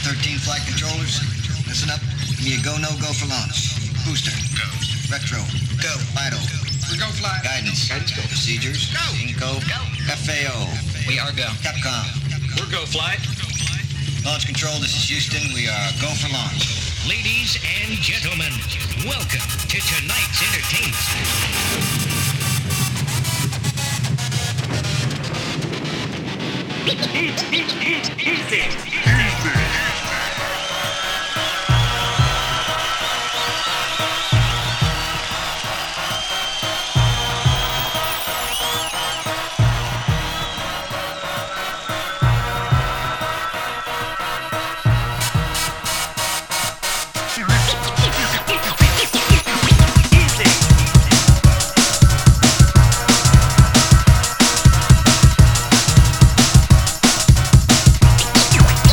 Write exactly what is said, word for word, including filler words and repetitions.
thirteen flight controllers. Listen up. Give me a go, no go for launch. Booster. Go. Retro. Go. Vital. We go fly. Guidance. Guidance go. Procedures. Go. Inco. Go. F A O. We are go. Capcom. We're go flight. Launch control, this is Houston. We are go for launch. Ladies and gentlemen, welcome to tonight's entertainment. Eat, eat, eat, eat it.